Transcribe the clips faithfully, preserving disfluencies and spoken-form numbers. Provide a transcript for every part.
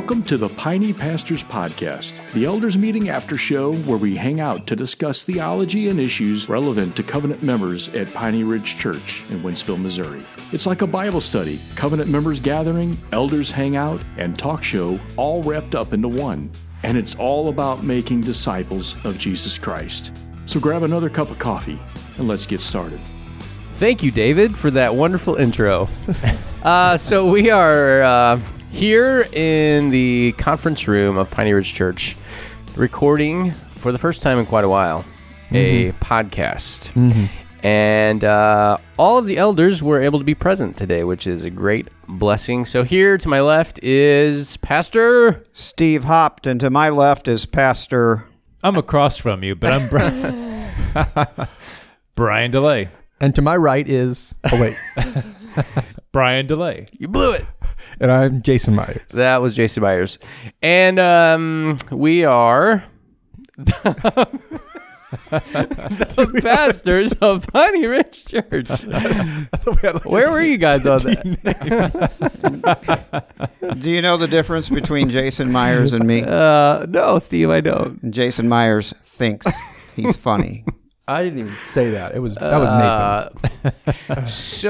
Welcome to the Piney Pastors Podcast, the elders meeting after show where we hang out to discuss theology and issues relevant to covenant members at Piney Ridge Church in Wentzville, Missouri. It's like a Bible study, covenant members gathering, elders hang out, and talk show all wrapped up into one. And it's all about making disciples of Jesus Christ. So grab another cup of coffee and let's get started. Thank you, David, for that wonderful intro. uh, so we are uh, here in the conference room of Piney Ridge Church, recording for the first time in quite a while mm-hmm. a podcast. Mm-hmm. And uh, all of the elders were able to be present today, which is a great blessing. So here to my left is Pastor Steve Hopt, and to my left is Pastor... I'm across from you, but I'm Bri- Brian DeLay. And to my right is... Oh, wait. Brian DeLay. You blew it. And I'm Jason Myers. That was Jason Myers. And um, we are... the pastors of Piney Ridge Church. Where were you guys on that? Do you know the difference between Jason Myers and me? Uh, no, Steve, I don't. Jason Myers thinks he's funny. I didn't even say that. It was that was Nathan. Uh,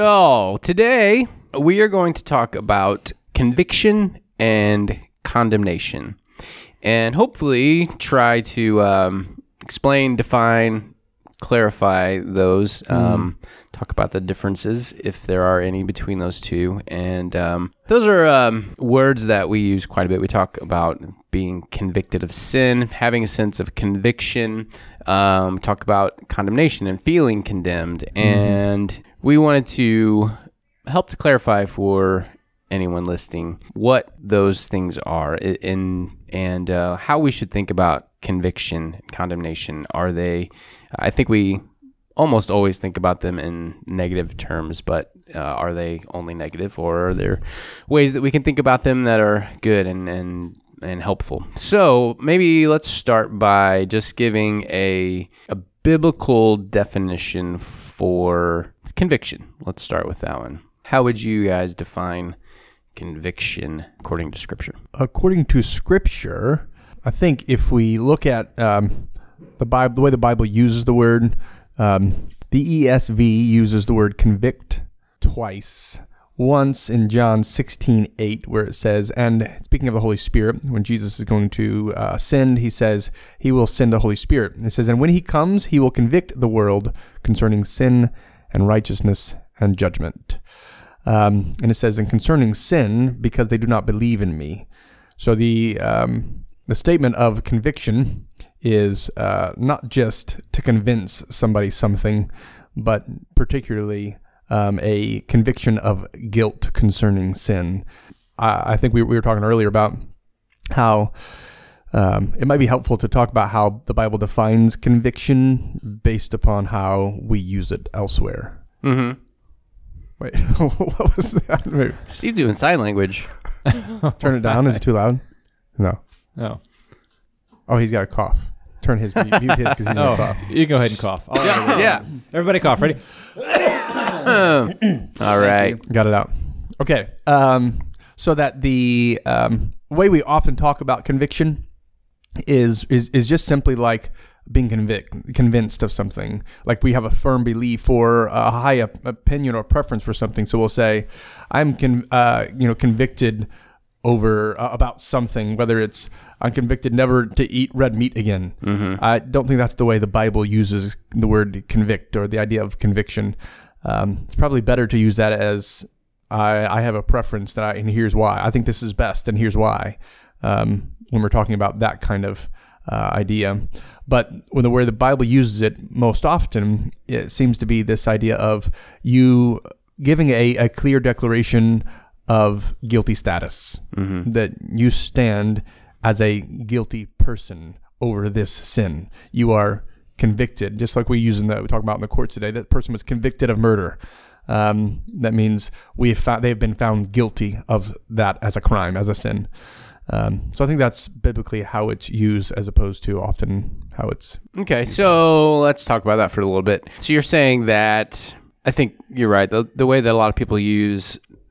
so today we are going to talk about conviction and condemnation, and hopefully try to um, explain, define, clarify those. Um, mm. Talk about the differences, if there are any, between those two. And um, those are um, words that we use quite a bit. We talk about being convicted of sin, having a sense of conviction. Um, talk about condemnation and feeling condemned. Mm. And we wanted to help to clarify for anyone listening what those things are in, and uh, how we should think about conviction and condemnation. Are they... I think we almost always think about them in negative terms, but uh, are they only negative, or are there ways that we can think about them that are good and, and, and helpful? So maybe let's start by just giving a, a biblical definition for conviction. Let's start with that one. How would you guys define conviction according to Scripture? According to Scripture, I think if we look at... Um, The Bible, the way the Bible uses the word, um, the E S V uses the word convict twice. Once in John sixteen eight, where it says, and speaking of the Holy Spirit, when Jesus is going to uh, send, he says, he will send the Holy Spirit. It says, and when he comes, he will convict the world concerning sin and righteousness and judgment. Um, and it says, and concerning sin, because they do not believe in me. So the um, the statement of conviction is uh, not just to convince somebody something, but particularly um, a conviction of guilt concerning sin. I, I think we, we were talking earlier about how um, it might be helpful to talk about how the Bible defines conviction based upon how we use it elsewhere. Mm-hmm. Wait, what was that? Wait. Steve doing sign language. Turn it down. Is it too loud? No. No. Oh, he's got a cough. Turn his, mute his because he's oh, going to cough. You can go ahead and cough. I'll yeah. yeah. Everybody cough. Ready? All right. Got it out. Okay. Um, so that the um, way we often talk about conviction is is is just simply like being convic- convinced of something. Like we have a firm belief or a high op- opinion or preference for something. So we'll say, I'm con- uh, you know, convicted over uh, about something, whether it's I'm convicted never to eat red meat again. Mm-hmm. I don't think that's the way the Bible uses the word convict or the idea of conviction. Um, it's probably better to use that as I, I have a preference that I, and here's why. I think this is best, and here's why. Um, when we're talking about that kind of uh, idea, but when the where the Bible uses it most often, it seems to be this idea of you giving a, a clear declaration of guilty status, mm-hmm. that you stand as a guilty person over this sin. You are convicted, just like we use in the, we talk about in the courts today. That person was convicted of murder. Um, that means we have found, they have been found guilty of that as a crime, as a sin. Um, so I think that's biblically how it's used, as opposed to often how it's... Okay, so let's talk about that for a little bit. So you're saying that, I think you're right, the, the way that a lot of people use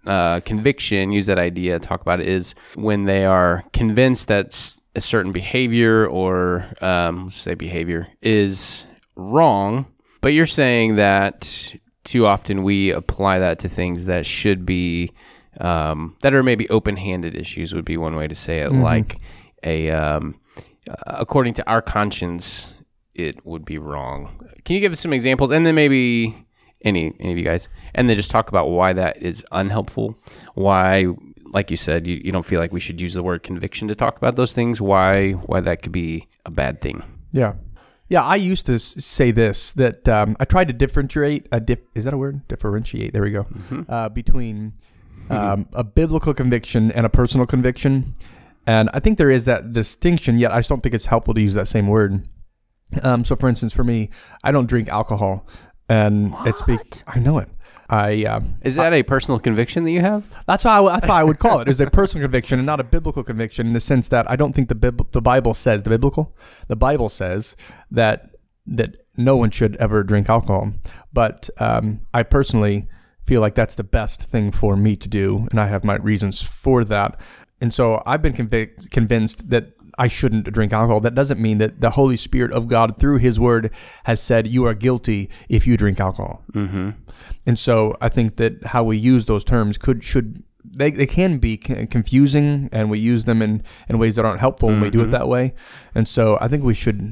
uh, conviction, use that idea, talk about it, is when they are convinced that s- a certain behavior or, um, let's say behavior, is wrong. But you're saying that too often we apply that to things that should be, um, that are maybe open-handed issues would be one way to say it, mm-hmm. like a, um, uh, according to our conscience, it would be wrong. Can you give us some examples? And then maybe any any of you guys, and then just talk about why that is unhelpful. Why, like you said, you, you don't feel like we should use the word conviction to talk about those things. Why why that could be a bad thing. Yeah. Yeah, I used to s- say this, that um, I tried to differentiate, a dif- is that a word? Differentiate, there we go, mm-hmm. uh, between um, mm-hmm. a biblical conviction and a personal conviction. And I think there is that distinction, yet I just don't think it's helpful to use that same word. Um, so, for instance, for me, I don't drink alcohol. And what? it's be- I know it. I um, Is that I, a personal conviction that you have? That's how I, that's how I would call it. It's a personal conviction and not a biblical conviction, in the sense that I don't think the Bib- the Bible says the biblical. The Bible says that that no one should ever drink alcohol. But um, I personally feel like that's the best thing for me to do, and I have my reasons for that. And so I've been convic- convinced that I shouldn't drink alcohol. That doesn't mean that the Holy Spirit of God, through His Word, has said you are guilty if you drink alcohol. Mm-hmm. And so I think that how we use those terms could should they they can be confusing, and we use them in, in ways that aren't helpful mm-hmm. when we do it that way. And so I think we should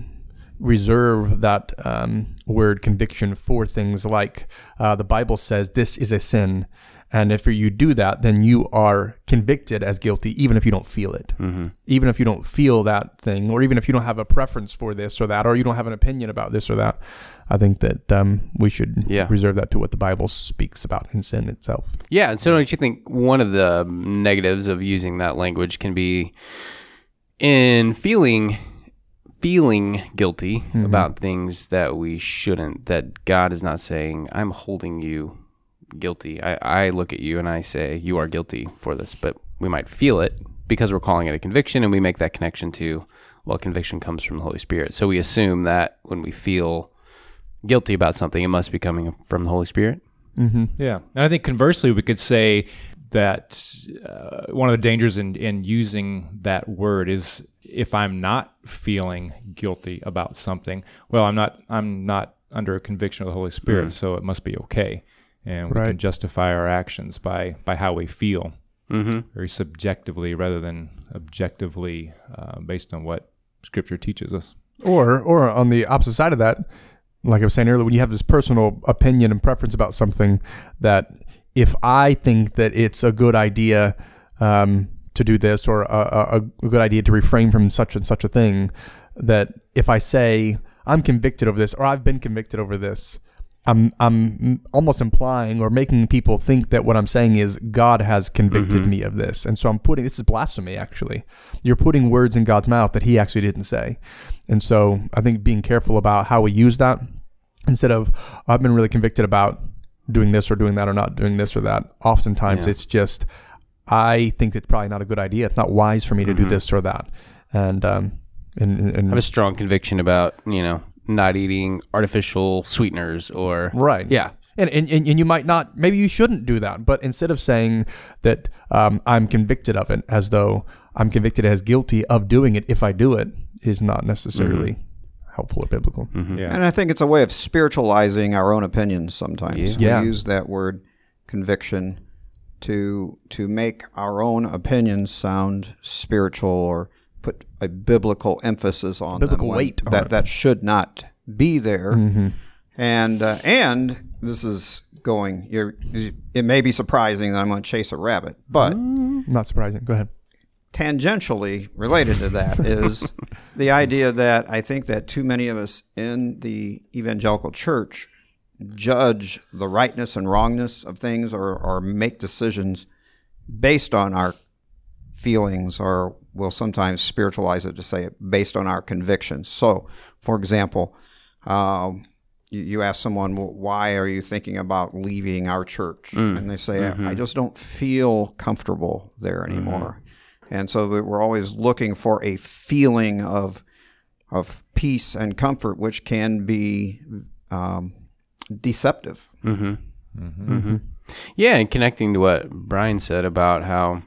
reserve that um, word conviction for things like uh, the Bible says this is a sin. And if you do that, then you are convicted as guilty, even if you don't feel it. Mm-hmm. Even if you don't feel that thing, or even if you don't have a preference for this or that, or you don't have an opinion about this or that. I think that um, we should yeah. reserve that to what the Bible speaks about in sin itself. Yeah, and so don't you think one of the negatives of using that language can be in feeling feeling guilty mm-hmm. about things that we shouldn't, that God is not saying, I'm holding you guilty. I, I look at you and I say, you are guilty for this, but we might feel it because we're calling it a conviction, and we make that connection to, well, conviction comes from the Holy Spirit. So we assume that when we feel guilty about something, it must be coming from the Holy Spirit. Mm-hmm. Yeah. And I think conversely, we could say that uh, one of the dangers in, in using that word is if I'm not feeling guilty about something, well, I'm not, I'm not under a conviction of the Holy Spirit, mm. so it must be okay. And we right. can justify our actions by, by how we feel, mm-hmm. very subjectively rather than objectively, uh, based on what Scripture teaches us. Or, or on the opposite side of that, like I was saying earlier, when you have this personal opinion and preference about something, that if I think that it's a good idea um, to do this, or a, a, a good idea to refrain from such and such a thing, that if I say I'm convicted over this, or I've been convicted over this, I'm I'm almost implying or making people think that what I'm saying is God has convicted mm-hmm. me of this. And so I'm putting, this is blasphemy actually. You're putting words in God's mouth that He actually didn't say. And so I think being careful about how we use that, instead of I've been really convicted about doing this or doing that or not doing this or that, oftentimes yeah. it's just, I think it's probably not a good idea. It's not wise for me to mm-hmm. do this or that. And, um, and, and I have a strong conviction about, you know, not eating artificial sweeteners or right. Yeah. And, and and you might not, maybe you shouldn't do that. But instead of saying that um, I'm convicted of it, as though I'm convicted as guilty of doing it if I do it, is not necessarily mm-hmm. helpful or biblical. Mm-hmm. Yeah. And I think it's a way of spiritualizing our own opinions sometimes. Yeah. We yeah. use that word conviction to to make our own opinions sound spiritual, or put a biblical emphasis on biblical them weight that that should not be there. Mm-hmm. And uh, and this is going. You're, it may be surprising that I'm going to chase a rabbit, but mm, not surprising. Go ahead. Tangentially related to that is the idea that I think that too many of us in the evangelical church judge the rightness and wrongness of things, or, or make decisions based on our feelings, or we'll sometimes spiritualize it to say it based on our convictions. So, for example, uh, you, you ask someone, well, why are you thinking about leaving our church? Mm. And they say, mm-hmm. I just don't feel comfortable there anymore. Mm-hmm. And so we're always looking for a feeling of of peace and comfort, which can be um, deceptive. Mm-hmm. Mm-hmm. Mm-hmm. Yeah, and connecting to what Brian said about how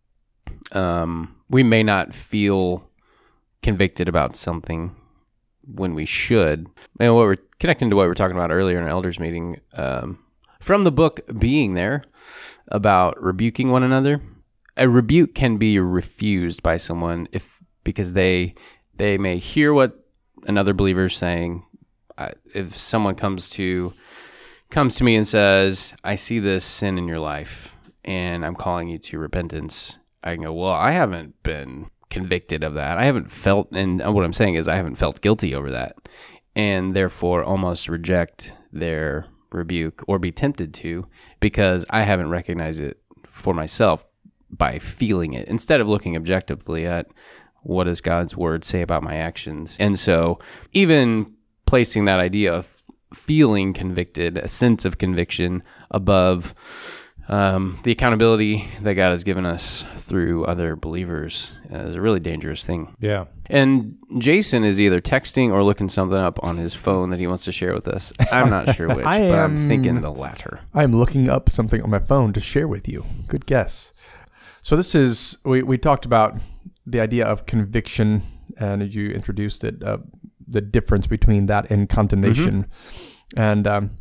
um, we may not feel convicted about something when we should. And what we're connecting to what we were talking about earlier in our elders meeting, um, from the book Being There, about rebuking one another. A rebuke can be refused by someone if because they they may hear what another believer is saying. Uh, if someone comes to comes to me and says, "I see this sin in your life, and I'm calling you to repentance," I can go, "Well, I haven't been convicted of that. I haven't felt," and what I'm saying is I haven't felt guilty over that, and therefore almost reject their rebuke or be tempted to because I haven't recognized it for myself by feeling it, instead of looking objectively at what does God's word say about my actions. And so even placing that idea of feeling convicted, a sense of conviction above um, the accountability that God has given us through other believers uh, is a really dangerous thing. Yeah. And Jason is either texting or looking something up on his phone that he wants to share with us. I'm not sure which, I but am, I'm thinking the latter. I'm looking up something on my phone to share with you. Good guess. So this is, we, we talked about the idea of conviction, and as you introduced it, uh, the difference between that and condemnation. Mm-hmm. And um,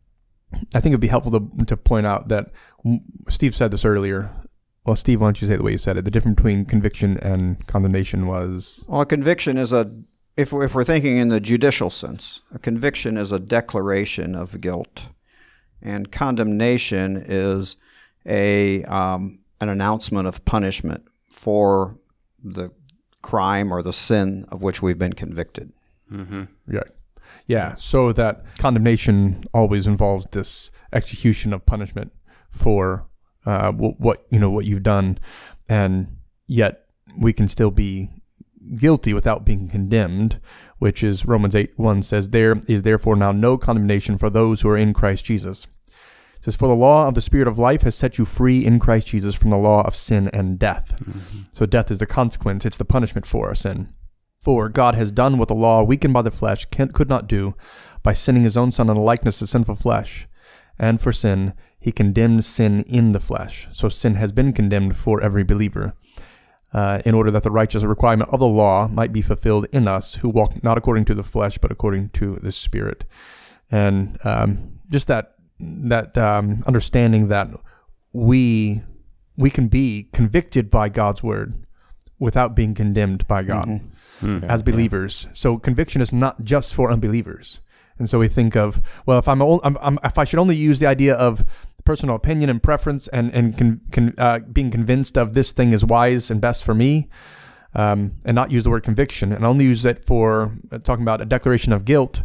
I think it'd be helpful to, to point out that Steve said this earlier. Well, Steve, why don't you say it the way you said it? The difference between conviction and condemnation was... Well, a conviction is a, if we're, if we're thinking in the judicial sense, a conviction is a declaration of guilt, and condemnation is a um, an announcement of punishment for the crime or the sin of which we've been convicted. Mm-hmm. Right. Yeah. So that condemnation always involves this execution of punishment for uh, what, what you know what you've done, and yet we can still be guilty without being condemned, which is Romans eight one says, "There is therefore now no condemnation for those who are in Christ Jesus." It says, "For the law of the Spirit of life has set you free in Christ Jesus from the law of sin and death." Mm-hmm. So death is the consequence; it's the punishment for our sin. For God has done what the law, weakened by the flesh, can, could not do, by sending his own Son in the likeness of sinful flesh. And for sin, he condemned sin in the flesh. So sin has been condemned for every believer, uh, in order that the righteous requirement of the law might be fulfilled in us, who walk not according to the flesh, but according to the Spirit. And um, just that that um, understanding that we we can be convicted by God's word without being condemned by God. Mm-hmm. Mm-hmm. As believers. So conviction is not just for unbelievers. And so we think of, well, if I'm, I'm, I'm if I should only use the idea of personal opinion and preference and and con, con, uh, being convinced of this thing is wise and best for me, um, and not use the word conviction, and only use it for uh, talking about a declaration of guilt,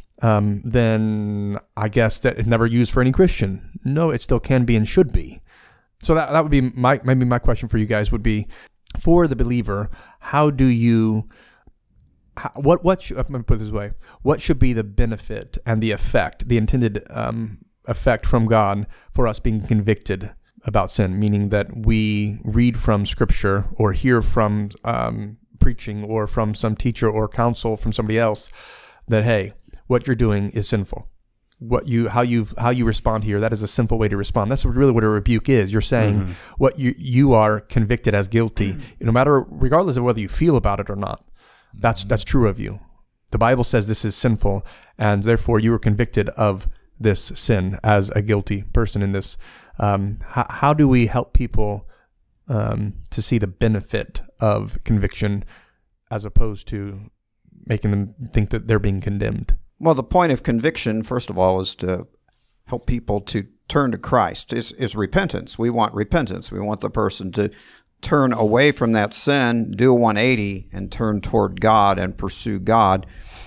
um, then I guess that it's never used for any Christian. No, it still can be and should be. So that that would be my maybe my question for you guys would be, for the believer, how do you, how, what, what should, I'm going to put it this way, what should be the benefit and the effect, the intended um, effect from God for us being convicted about sin, meaning that we read from Scripture or hear from um, preaching or from some teacher or counsel from somebody else that, hey, what you're doing is sinful. What you how you how you respond here, that is a sinful way to respond. That's really what a rebuke is. You're saying mm-hmm. what you you are convicted as guilty, mm-hmm. no matter regardless of whether you feel about it or not. That's mm-hmm. that's true of you. The Bible says this is sinful, and therefore you are convicted of this sin as a guilty person in this. Um, how, how do we help people um, to see the benefit of conviction as opposed to making them think that they're being condemned? Well, the point of conviction, first of all, is to help people to turn to Christ, is, is repentance. We want repentance. We want the person to turn away from that sin, do a one eighty, and turn toward God and pursue God.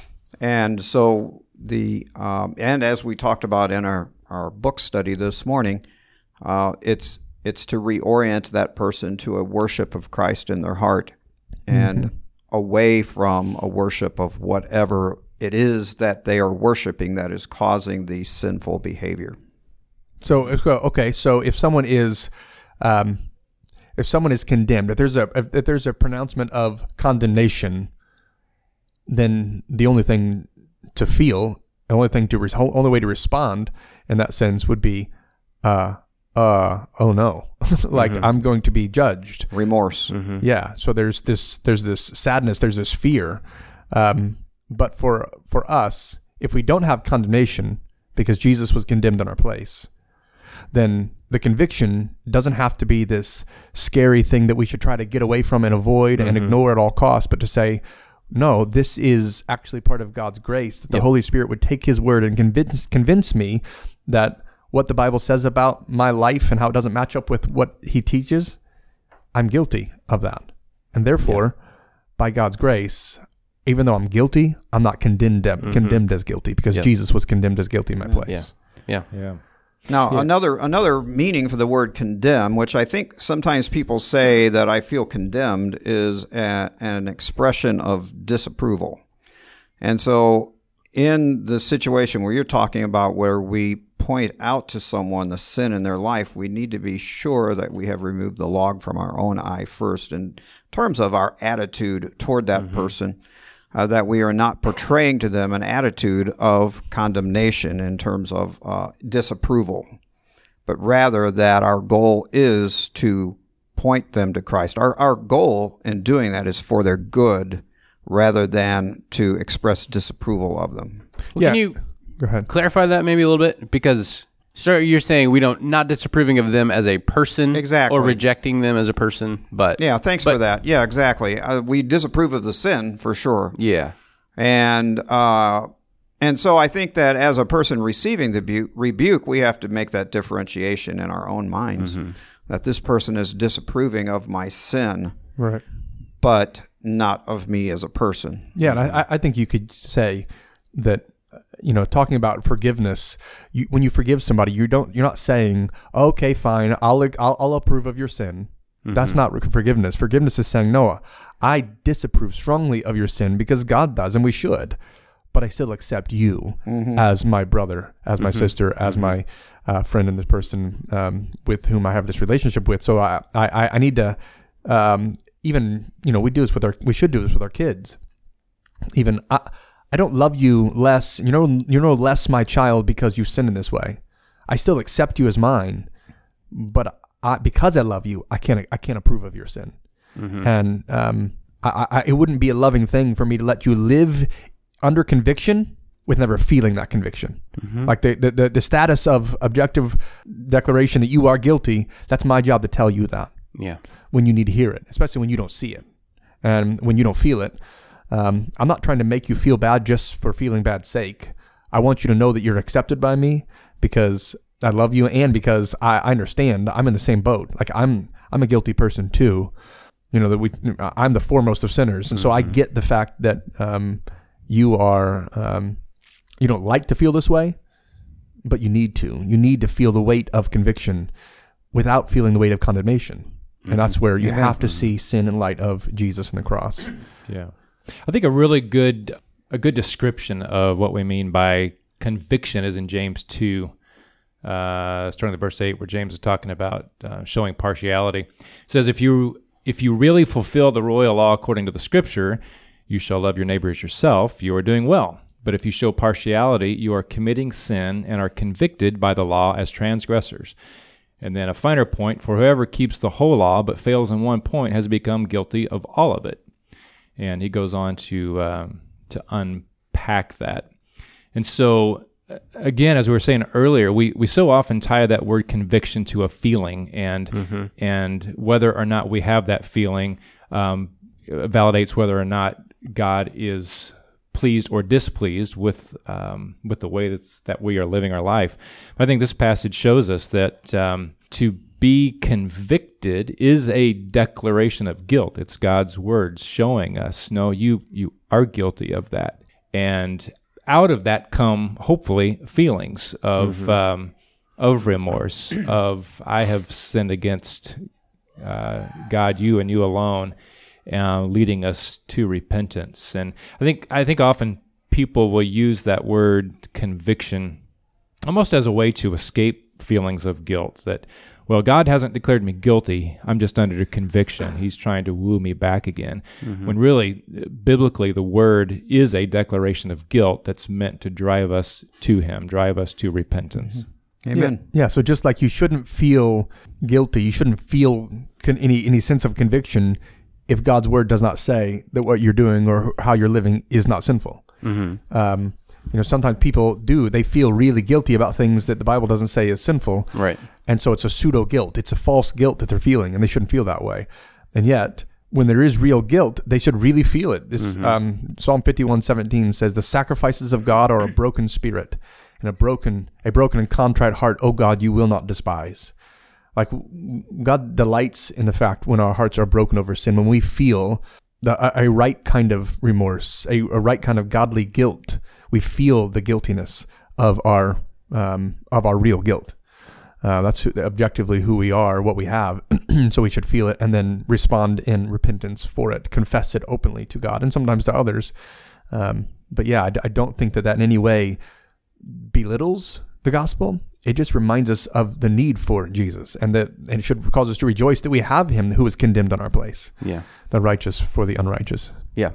And so the um, and as we talked about in our, our book study this morning, uh, it's it's to reorient that person to a worship of Christ in their heart and mm-hmm. away from a worship of whatever it is that they are worshiping that is causing the sinful behavior. So, okay, so if someone is, um, if someone is condemned, if there's a if there's a pronouncement of condemnation, then the only thing to feel, the only thing to, re- only way to respond in that sense would be uh, uh, oh no, like mm-hmm. I'm going to be judged. Remorse. Mm-hmm. Yeah. So there's this, there's this sadness, there's this fear. Um, but for, for us, if we don't have condemnation because Jesus was condemned in our place, then the conviction doesn't have to be this scary thing that we should try to get away from and avoid mm-hmm. and ignore at all costs, but to say, no, this is actually part of God's grace, that the yep. Holy Spirit would take his word and convince, convince me that what the Bible says about my life and how it doesn't match up with what he teaches, I'm guilty of that. And therefore, yeah. by God's grace, even though I'm guilty, I'm not condemned mm-hmm. condemned as guilty because yep. Jesus was condemned as guilty in my place. Yeah. Yeah. Yeah. Now, yeah. another another meaning for the word condemn, which I think sometimes people say that I feel condemned, is a, an expression of disapproval. And so in the situation where you're talking about where we point out to someone the sin in their life, we need to be sure that we have removed the log from our own eye first in terms of our attitude toward that mm-hmm. person, uh, that we are not portraying to them an attitude of condemnation in terms of uh, disapproval, but rather that our goal is to point them to Christ. Our, our goal in doing that is for their good rather than to express disapproval of them. Well, yeah. Can you Go ahead. clarify that maybe a little bit? Because, sir, you're saying we don't, not disapproving of them as a person, exactly, or rejecting them as a person, but yeah, thanks but, for that. Yeah, exactly. Uh, we disapprove of the sin for sure. Yeah, and uh, and so I think that as a person receiving the bu- rebuke, we have to make that differentiation in our own minds mm-hmm. that this person is disapproving of my sin, right, but not of me as a person. Yeah, and I, I think you could say that. You know, talking about forgiveness, you, when you forgive somebody, you don't, you're not saying, okay, fine, I'll, I'll, I'll approve of your sin. Mm-hmm. That's not forgiveness. Forgiveness is saying, no, I disapprove strongly of your sin because God does, and we should, but I still accept you mm-hmm. as my brother, as my mm-hmm. sister, as mm-hmm. my uh, friend, and the person um, with whom I have this relationship with. So I, I, I need to, um, even, you know, we do this with our, we should do this with our kids. Even, I, I don't love you less, you know, you're no less my child because you sin in this way. I still accept you as mine, but I, because I love you, I can't, I can't approve of your sin. Mm-hmm. And um, I, I, it wouldn't be a loving thing for me to let you live under conviction with never feeling that conviction. Mm-hmm. Like the, the, the, the status of objective declaration that you are guilty, that's my job to tell you that. Yeah. When you need to hear it, especially when you don't see it and when you don't feel it. Um, I'm not trying to make you feel bad just for feeling bad's sake. I want you to know that you're accepted by me because I love you and because I, I understand I'm in the same boat. Like I'm, I'm a guilty person too. You know, that we, I'm the foremost of sinners. And mm-hmm. so I get the fact that, um, you are, um, you don't like to feel this way, but you need to, you need to feel the weight of conviction without feeling the weight of condemnation. Mm-hmm. And that's where you yeah. have to see sin in light of Jesus and the cross. Yeah. I think a really good a good description of what we mean by conviction is in James two, uh, starting at verse eight, where James is talking about uh, showing partiality. It says, if you if you really fulfill the royal law according to the Scripture, you shall love your neighbor as yourself, you are doing well. But if you show partiality, you are committing sin and are convicted by the law as transgressors. And then a finer point, for whoever keeps the whole law but fails in one point has become guilty of all of it. And he goes on to um, to unpack that. And so, again, as we were saying earlier, we, we so often tie that word conviction to a feeling, and mm-hmm. and whether or not we have that feeling um, validates whether or not God is pleased or displeased with um, with the way that's, that we are living our life. But I think this passage shows us that um, to be convicted is a declaration of guilt. It's God's words showing us, no, you you are guilty of that. And out of that come, hopefully, feelings of mm-hmm. um, of remorse, of I have sinned against uh, God, you and you alone, uh, leading us to repentance. And I think I think often people will use that word conviction almost as a way to escape feelings of guilt, that well, God hasn't declared me guilty. I'm just under conviction. He's trying to woo me back again. Mm-hmm. When really, biblically, the word is a declaration of guilt that's meant to drive us to Him, drive us to repentance. Mm-hmm. Amen. Yeah. yeah. So just like you shouldn't feel guilty, you shouldn't feel con- any any sense of conviction if God's word does not say that what you're doing or how you're living is not sinful. Mm-hmm. Um, you know, sometimes people do, they feel really guilty about things that the Bible doesn't say is sinful. Right. And so it's a pseudo guilt. It's a false guilt that they're feeling, and they shouldn't feel that way. And yet, when there is real guilt, they should really feel it. This mm-hmm. um, Psalm fifty-one seventeen says, "The sacrifices of God are a broken spirit, and a broken, a broken and contrite heart, O God, you will not despise." Like, God delights in the fact when our hearts are broken over sin, when we feel the, a, a right kind of remorse, a, a right kind of godly guilt. We feel the guiltiness of our um, of our real guilt. Uh, that's who, objectively who we are, what we have. So we should feel it and then respond in repentance for it, confess it openly to God and sometimes to others. Um, but yeah, I, I don't think that that in any way belittles the gospel. It just reminds us of the need for Jesus, and that and it should cause us to rejoice that we have him who was condemned on our place. Yeah. The righteous for the unrighteous. Yeah.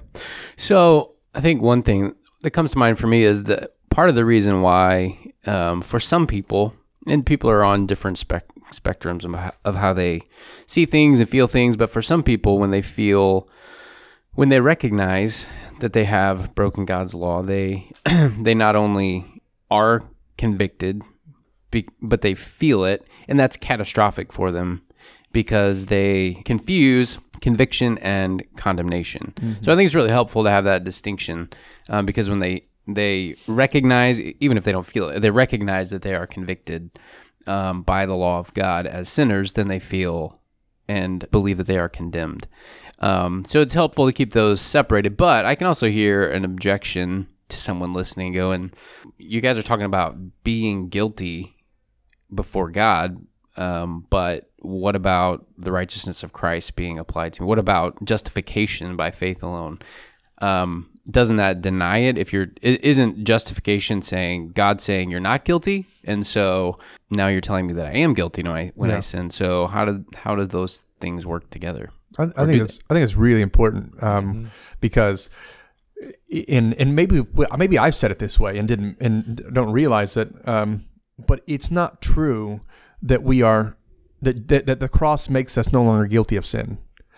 So I think one thing that comes to mind for me is that part of the reason why um, for some people, and people are on different spec- spectrums of how, of how they see things and feel things, but for some people, when they feel, when they recognize that they have broken God's law, they they not only are convicted, be, but they feel it, and that's catastrophic for them because they confuse conviction and condemnation. Mm-hmm. So I think it's really helpful to have that distinction um, because when they they recognize, even if they don't feel it, they recognize that they are convicted um, by the law of God as sinners, then they feel and believe that they are condemned. Um, so it's helpful to keep those separated, but I can also hear an objection to someone listening going, you guys are talking about being guilty before God, um, but what about the righteousness of Christ being applied to me? What about justification by faith alone? Um, doesn't that deny it? If you're, it isn't justification saying, God saying you're not guilty, and so now you're telling me that I am guilty when I, when yeah. I sin. So how do how do those things work together? I, I think it's I think it's really important um, mm-hmm. because in and maybe maybe I've said it this way and didn't and don't realize it, um, but it's not true that we are that, that that the cross makes us no longer guilty of sin.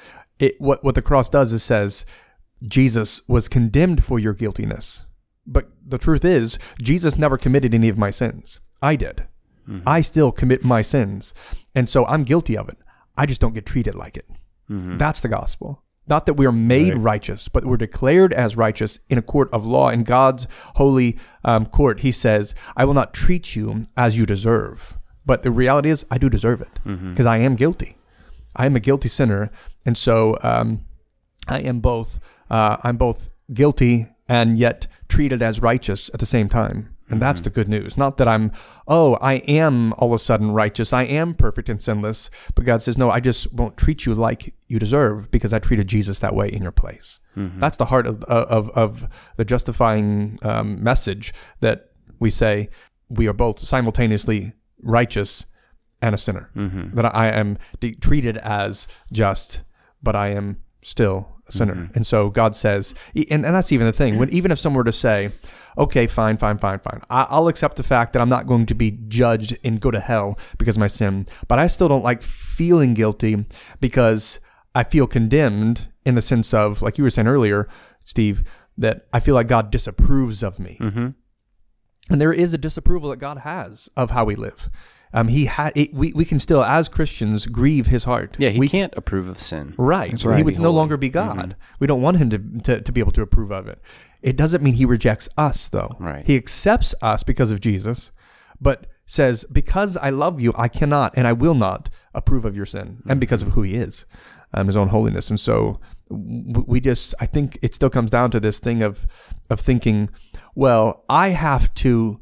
It what what the cross does is says Jesus was condemned for your guiltiness, but the truth is Jesus never committed any of my sins. I did. Mm-hmm. I still commit my sins, and so I'm guilty of it. I just don't get treated like it. Mm-hmm. That's the gospel. Not that we are made right. righteous, but we're declared as righteous in a court of law. In God's holy um, court, he says, I will not treat you as you deserve. But the reality is, I do deserve it because mm-hmm. I am guilty. I am a guilty sinner. And so um, I am both, uh, I'm both guilty and yet treated as righteous at the same time. And that's mm-hmm. the good news. Not that I'm, oh, I am all of a sudden righteous. I am perfect and sinless. But God says, no, I just won't treat you like you deserve because I treated Jesus that way in your place. Mm-hmm. That's the heart of of, of the justifying um, message that we say we are both simultaneously righteous and a sinner. Mm-hmm. That I am de- treated as just, but I am still a sinner. Mm-hmm. And so God says, and, and that's even the thing, when even if someone were to say, okay, fine, fine, fine, fine. I, I'll accept the fact that I'm not going to be judged and go to hell because of my sin, but I still don't like feeling guilty because I feel condemned in the sense of, like you were saying earlier, Steve, that I feel like God disapproves of me. Mm-hmm. And there is a disapproval that God has of how we live. Um, he ha- it, we, we can still, as Christians, grieve his heart. Yeah, he we can't approve of sin. Right. So right. He would no longer be God. Mm-hmm. We don't want him to, to, to be able to approve of it. It doesn't mean he rejects us, though. Right. He accepts us because of Jesus, but says, because I love you, I cannot and I will not approve of your sin, mm-hmm. and because of who he is, um, his own holiness. And so we just, I think it still comes down to this thing of of thinking, well, I have to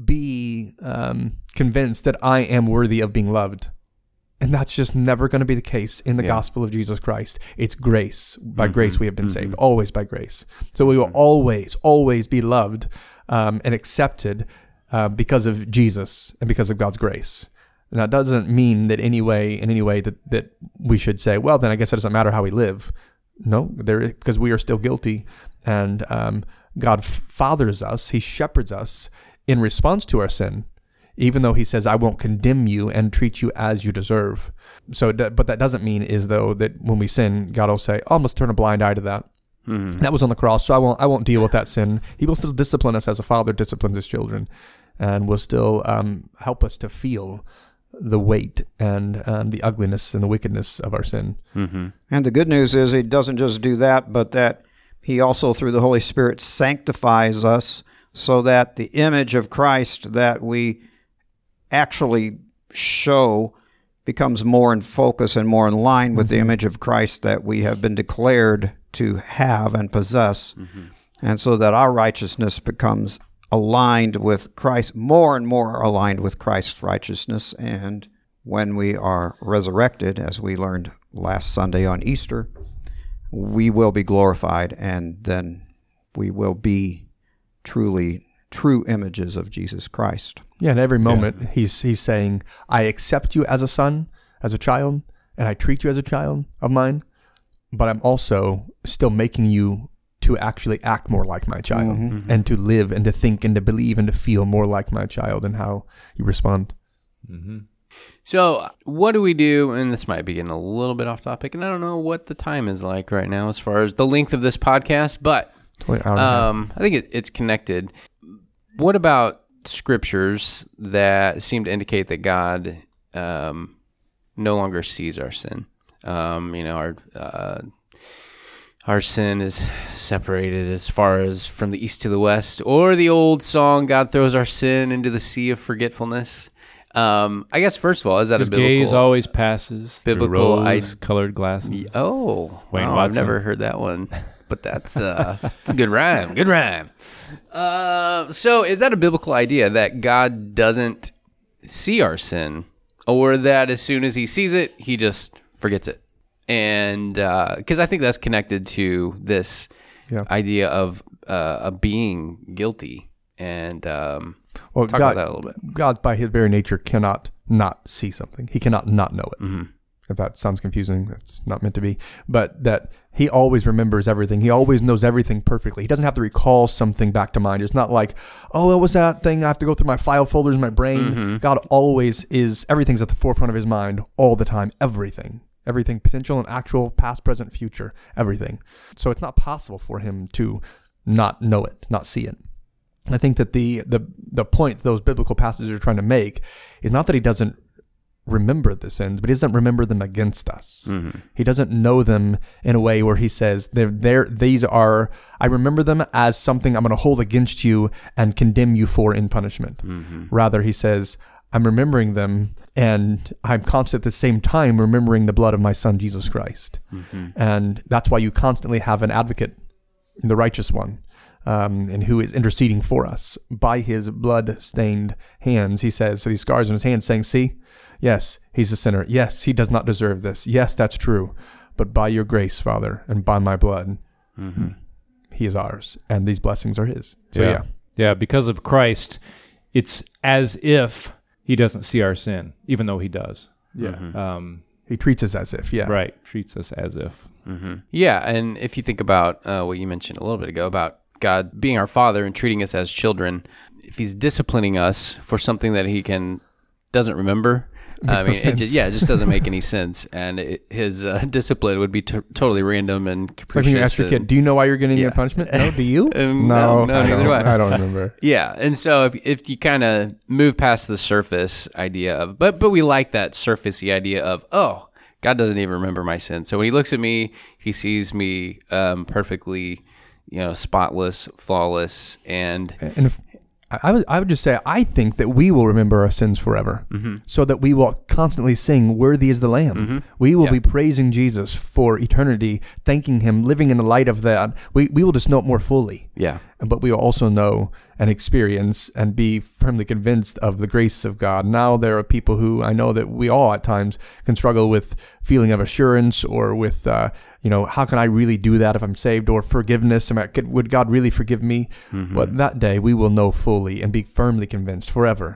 be um, convinced that I am worthy of being loved. And that's just never going to be the case in the yeah. gospel of Jesus Christ. It's grace. By mm-hmm. grace we have been mm-hmm. saved, always by grace. So we will mm-hmm. always, always be loved um, and accepted uh, because of Jesus and because of God's grace. And that doesn't mean that any way, in any way that, that we should say, well, then I guess it doesn't matter how we live. No, there is, because we are still guilty. And um, God fathers us. He shepherds us in response to our sin. even though he says, I won't condemn you and treat you as you deserve. So, but that doesn't mean is though that when we sin, God will say, oh, I must turn a blind eye to that. Mm-hmm. That was on the cross, so I won't I won't deal with that sin. He will still discipline us as a father disciplines his children, and will still um, help us to feel the weight and um, the ugliness and the wickedness of our sin. Mm-hmm. And the good news is he doesn't just do that, but that he also, through the Holy Spirit, sanctifies us so that the image of Christ that we actually show becomes more in focus and more in line with mm-hmm. the image of Christ that we have been declared to have and possess, mm-hmm. and so that our righteousness becomes aligned with Christ, more and more aligned with Christ's righteousness. And when we are resurrected, as we learned last Sunday on Easter, we will be glorified, and then we will be truly true images of Jesus Christ. Yeah, in every moment, yeah. he's he's saying, I accept you as a son, as a child, and I treat you as a child of mine, but I'm also still making you to actually act more like my child, mm-hmm. and to live and to think and to believe and to feel more like my child and how you respond. Mm-hmm. So what do we do, and this might be getting a little bit off topic, and I don't know what the time is like right now as far as the length of this podcast, but um, I think it, it's connected. What about scriptures that seem to indicate that God um, no longer sees our sin? Um, you know, our uh, our sin is separated as far as from the east to the west, or the old song, God throws our sin into the sea of forgetfulness. Um, I guess, first of all, is that His a biblical... gaze always passes biblical through rose-colored glasses. Oh, Wayne wow, I've never heard that one, but that's uh, it's a good rhyme. Good rhyme. Uh, so is that a biblical idea that God doesn't see our sin, or that as soon as he sees it, he just forgets it? And because uh, I think that's connected to this yeah. idea of uh, of being guilty. And um, well, talk God, about that a little bit. God, by his very nature, cannot not see something. He cannot not know it. Mm-hmm. If that sounds confusing, that's not meant to be. But that he always remembers everything. He always knows everything perfectly. He doesn't have to recall something back to mind. It's not like, oh, what was that thing? I have to go through my file folders in my brain. Mm-hmm. God always is, everything's at the forefront of his mind all the time. Everything. Everything, potential and actual, past, present, future, everything. So it's not possible for him to not know it, not see it. I think that the the the point those biblical passages are trying to make is not that he doesn't remember the sins, but he doesn't remember them against us. Mm-hmm. He doesn't know them in a way where he says, they're, they're, these are, I remember them as something I'm going to hold against you and condemn you for in punishment. Mm-hmm. Rather, he says, I'm remembering them, and I'm constantly at the same time remembering the blood of my son, Jesus Christ. Mm-hmm. And that's why you constantly have an advocate, the righteous one, um, and who is interceding for us. By his blood-stained hands, he says, so these scars on his hands saying, see, yes, he's a sinner. Yes, he does not deserve this. Yes, that's true. But by your grace, Father, and by my blood, mm-hmm. he is ours, and these blessings are his. So, yeah. yeah. Yeah, because of Christ, it's as if he doesn't see our sin, even though he does. Yeah. Mm-hmm. Um, he treats us as if, yeah. Right, treats us as if. Mm-hmm. Yeah, and if you think about uh, what you mentioned a little bit ago about God being our Father and treating us as children, if he's disciplining us for something that he can doesn't remember, I mean, no it just, yeah, it just doesn't make any sense. And it, his uh, discipline would be t- totally random and capricious. Like when you ask your kid, do you know why you're getting yeah. your punishment? No, do you? um, no, no, no, neither do I. I don't remember. Yeah, and so if if you kind of move past the surface idea of, but but we like that surfacey idea of, oh, God doesn't even remember my sin. So when he looks at me, he sees me um, perfectly, you know, spotless, flawless, and. and if, I would I would just say I think that we will remember our sins forever, mm-hmm. so that we will constantly sing, "Worthy is the Lamb." Mm-hmm. We will yeah. be praising Jesus for eternity, thanking him, living in the light of that. We we will just know it more fully. Yeah. But we will also know and experience and be firmly convinced of the grace of God. Now there are people who I know that we all at times can struggle with feeling of assurance or with, uh, you know, how can I really do that if I'm saved, or forgiveness? Am I, could, would God really forgive me? Mm-hmm. But that day we will know fully and be firmly convinced forever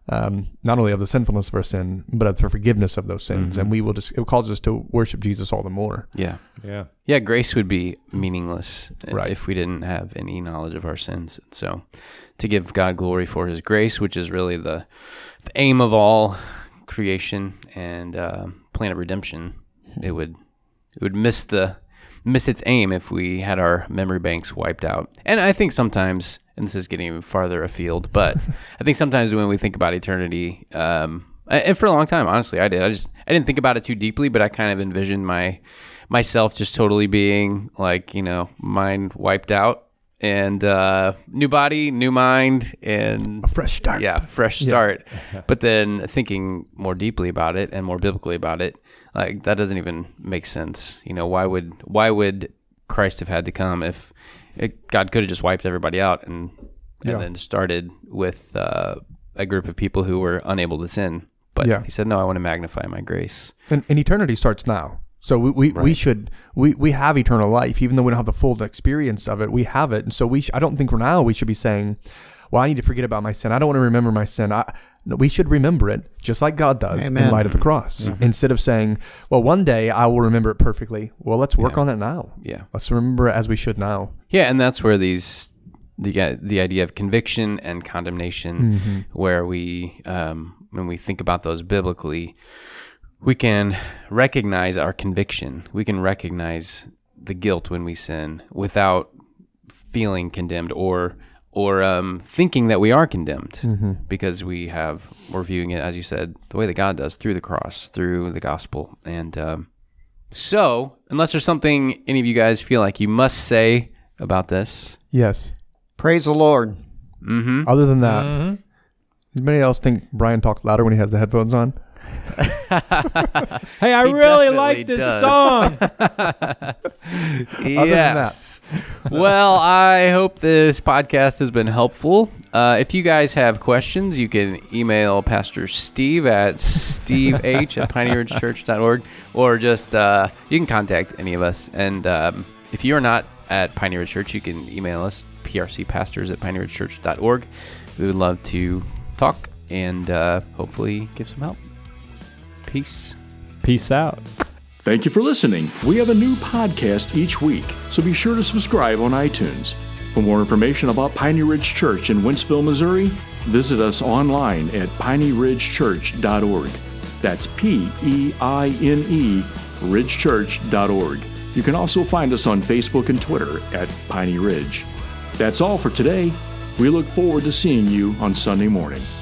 um, not only of the sinfulness of our sin, but of the forgiveness of those sins. Mm-hmm. And we will just, it calls us to worship Jesus all the more. Yeah. Yeah. Yeah, grace would be meaningless Right. if we didn't have any knowledge of our sins. So to give God glory for his grace, which is really the, the aim of all creation and uh, plan of redemption, it would it would miss the miss its aim if we had our memory banks wiped out. And I think sometimes, and this is getting even farther afield, but I think sometimes when we think about eternity, um, and for a long time, honestly, I did. I just I didn't think about it too deeply, but I kind of envisioned my myself just totally being like, you know, mind wiped out and uh, new body, new mind, and A fresh start. Yeah, fresh start. But then thinking more deeply about it and more biblically about it, like that doesn't even make sense. You know, why would why would Christ have had to come if it, God could have just wiped everybody out and and Yeah. then started with uh, a group of people who were unable to sin? But Yeah. he said, no, I want to magnify my grace. And, and eternity starts now. So we, we, we Right. should we, we have eternal life, even though we don't have the full experience of it. We have it, and so we sh- I don't think for now we should be saying, "Well, I need to forget about my sin. I don't want to remember my sin." I, no, we should remember it just like God does in Amen. light of the cross. Instead of saying, "Well, one day I will remember it perfectly." Well, let's work Yeah. on it now. Yeah. Let's remember it as we should now. Yeah, and that's where these the the idea of conviction and condemnation, where we um, when we think about those biblically, we can recognize our conviction. We can recognize the guilt when we sin without feeling condemned or or um, thinking that we are condemned, because we have we're viewing it, as you said, the way that God does, through the cross, through the gospel. And um, so, unless there's something any of you guys feel like you must say about this, Yes. Praise the Lord. mm-hmm. Other than that, anybody else think Brian talks louder when he has the headphones on? Hey, I He really definitely like this does. song. Yes. Well, I hope this podcast has been helpful. Uh, if you guys have questions, you can email Pastor Steve at steveh at piney ridge church dot org, or just uh, you can contact any of us. And um, if you're not at Piney Ridge Church, you can email us, p r c pastors at piney ridge church dot org. We would love to talk and uh, hopefully give some help. Peace. Peace out. Thank you for listening. We have a new podcast each week, so be sure to subscribe on iTunes. For more information about Piney Ridge Church in Wentzville, Missouri, visit us online at piney ridge church dot org. That's P E I N E, ridge church dot org. You can also find us on Facebook and Twitter at Piney Ridge. That's all for today. We look forward to seeing you on Sunday morning.